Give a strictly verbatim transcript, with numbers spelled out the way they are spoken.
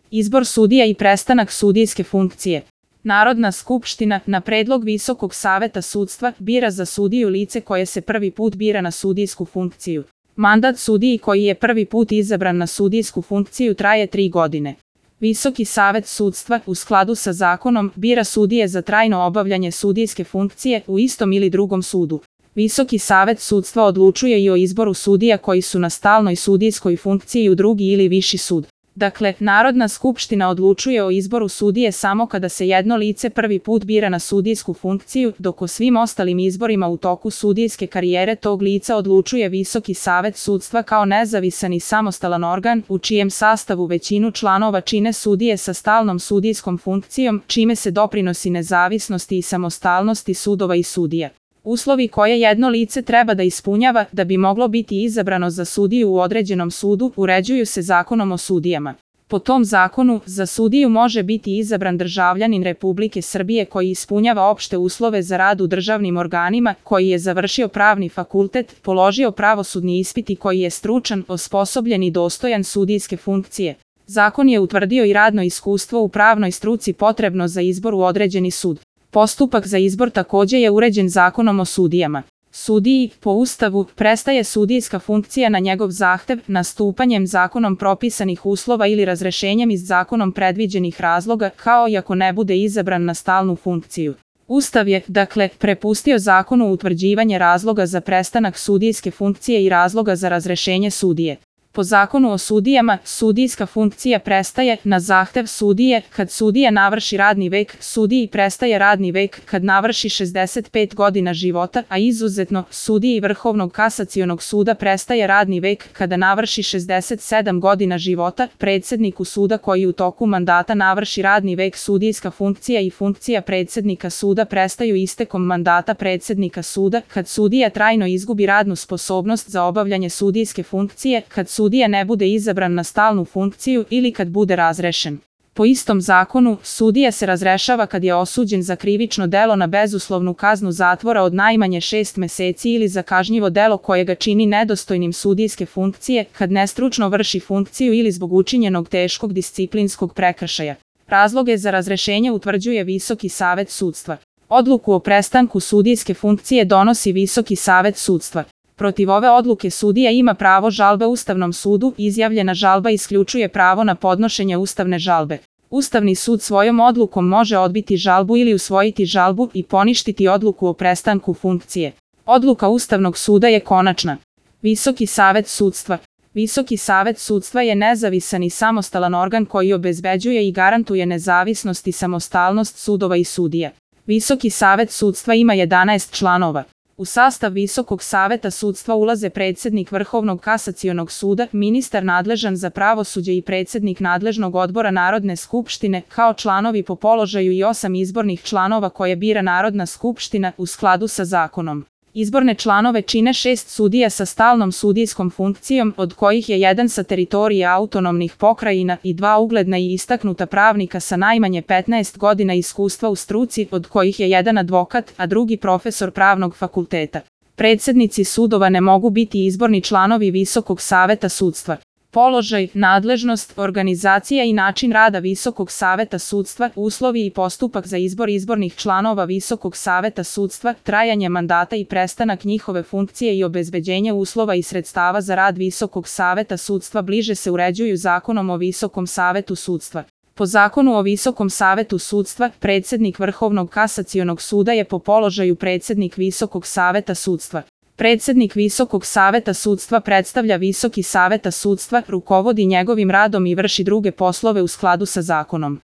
Izbor sudija i prestanak sudijske funkcije. Narodna skupština, na predlog Visokog saveta sudstva, bira za sudiju lice koje se prvi put bira na sudijsku funkciju. Mandat sudiji koji je prvi put izabran na sudijsku funkciju traje tri godine. Visoki savet sudstva, u skladu sa zakonom, bira sudije za trajno obavljanje sudijske funkcije u istom ili drugom sudu. Visoki savet sudstva odlučuje i o izboru sudija koji su na stalnoj sudijskoj funkciji u drugi ili viši sud. Dakle, Narodna skupština odlučuje o izboru sudije samo kada se jedno lice prvi put bira na sudijsku funkciju, dok o svim ostalim izborima u toku sudijske karijere tog lica odlučuje Visoki savet sudstva kao nezavisan i samostalan organ, u čijem sastavu većinu članova čine sudije sa stalnom sudijskom funkcijom, čime se doprinosi nezavisnosti i samostalnosti sudova i sudija. Uslovi koje jedno lice treba da ispunjava da bi moglo biti izabrano za sudiju u određenom sudu uređuju se Zakonom o sudijama. Po tom zakonu, za sudiju može biti izabran državljanin Republike Srbije koji ispunjava opšte uslove za rad u državnim organima, koji je završio pravni fakultet, položio pravosudni ispit i koji je stručan, osposobljen i dostojan sudijske funkcije. Zakon je utvrdio i radno iskustvo u pravnoj struci potrebno za izbor u određeni sud. Postupak za izbor takođe je uređen Zakonom o sudijama. Sudiji, po Ustavu, prestaje sudijska funkcija na njegov zahtev, nastupanjem zakonom propisanih uslova ili razrešenjem iz zakonom predviđenih razloga, kao i ako ne bude izabran na stalnu funkciju. Ustav je, dakle, prepustio zakonu utvrđivanje razloga za prestanak sudijske funkcije i razloga za razrešenje sudije. Po Zakonu o sudijama, sudijska funkcija prestaje na zahtev sudije kad sudija navrši radni vek, sudiji prestaje radni vek kad navrši šezdeset pet godina života, a izuzetno, sudiji Vrhovnog kasacionog suda prestaje radni vek kada navrši šezdeset sedam godina života, predsedniku suda koji u toku mandata navrši radni vek sudijska funkcija i funkcija predsednika suda prestaju istekom mandata predsednika suda, kad sudija trajno izgubi radnu sposobnost za obavljanje sudijske funkcije, kad sudija ne bude izabran na stalnu funkciju ili kad bude razrešen. Po istom zakonu, sudija se razrešava kad je osuđen za krivično delo na bezuslovnu kaznu zatvora od najmanje šest meseci ili za kažnjivo delo koje ga čini nedostojnim sudijske funkcije, kad nestručno vrši funkciju ili zbog učinjenog teškog disciplinskog prekršaja. Razloge za razrešenje utvrđuje Visoki savet sudstva. Odluku o prestanku sudijske funkcije donosi Visoki savet sudstva. Protiv ove odluke sudija ima pravo žalbe Ustavnom sudu, izjavljena žalba isključuje pravo na podnošenje ustavne žalbe. Ustavni sud svojom odlukom može odbiti žalbu ili usvojiti žalbu i poništiti odluku o prestanku funkcije. Odluka Ustavnog suda je konačna. Visoki savet sudstva. Visoki savet sudstva je nezavisan i samostalan organ koji obezbeđuje i garantuje nezavisnost i samostalnost sudova i sudija. Visoki savet sudstva ima jedanaest članova. U sastav Visokog saveta sudstva ulaze predsednik Vrhovnog kasacionog suda, ministar nadležan za pravosuđe i predsednik nadležnog odbora Narodne skupštine, kao članovi po položaju i osam izbornih članova koje bira Narodna skupština u skladu sa zakonom. Izborne članove čine šest sudija sa stalnom sudijskom funkcijom, od kojih je jedan sa teritorije autonomnih pokrajina i dva ugledna i istaknuta pravnika sa najmanje petnaest godina iskustva u struci, od kojih je jedan advokat, a drugi profesor pravnog fakulteta. Predsednici sudova ne mogu biti izborni članovi Visokog saveta sudstva. Položaj, nadležnost, organizacija i način rada Visokog saveta sudstva, uslovi i postupak za izbor izbornih članova Visokog saveta sudstva, trajanje mandata i prestanak njihove funkcije i obezbeđenje uslova i sredstava za rad Visokog saveta sudstva bliže se uređuju Zakonom o Visokom savetu sudstva. Po Zakonu o Visokom savetu sudstva, predsednik Vrhovnog kasacionog suda je po položaju predsednik Visokog saveta sudstva. Predsednik Visokog saveta sudstva predstavlja Visoki saveta sudstva, rukovodi njegovim radom i vrši druge poslove u skladu sa zakonom.